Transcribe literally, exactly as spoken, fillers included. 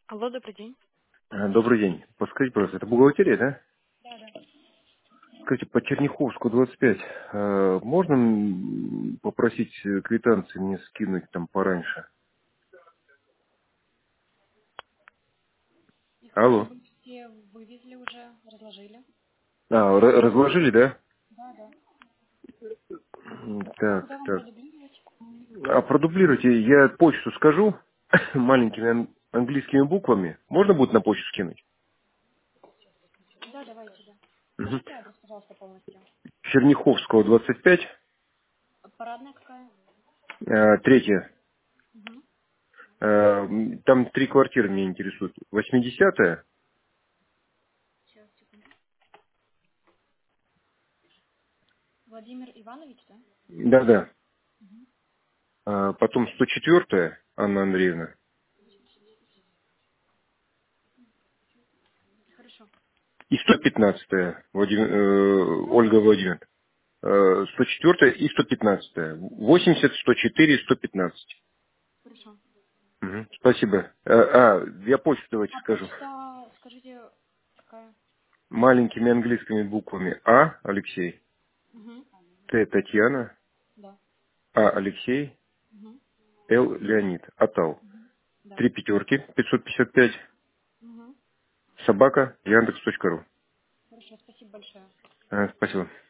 Алло, добрый день. А, Добрый день. Подскажите, пожалуйста, это бухгалтерия, да? Да, да. Скажите, по Черняховскую двадцать пять э, можно м, попросить э, квитанции мне скинуть там пораньше? Их вроде Алло. бы все вывезли уже, разложили. А, ра- разложили, да? Да, да. М, А Так, куда вам так. продублировать? А продублируйте, я почту скажу маленькими ан- английскими буквами. Можно будет на почту скинуть? Да, давайте, да. Мгм. Скажите адрес, пожалуйста, полностью. Черняховского двадцать пять, А парадная какая? э, третья. Угу. Э, м, Там три квартиры меня интересуют. Восьмидесятая? Сейчас, секунду. Владимир Иванович, да? Да-да. Угу. А потом сто четвёртая Анна Андреевна. Хорошо. И сто пятнадцатая Владим- э, Ольга Владимировна. Э, сто четвёртая и сто пятнадцатая. восемьдесят, сто четыре, сто пятнадцать. Хорошо. Мгм. Спасибо. Э, А, я почту давайте А скажу. почта, скажите, какая? Маленькими английскими буквами А Алексей, Угу. Т Татьяна, Да. А Алексей, Угу. Л Леонид. Атал. Угу. Да. Три пятерки, пятьсот пятьдесят пять. Угу. Собака, Яндекс точка ру. Хорошо, спасибо большое. Э, Спасибо.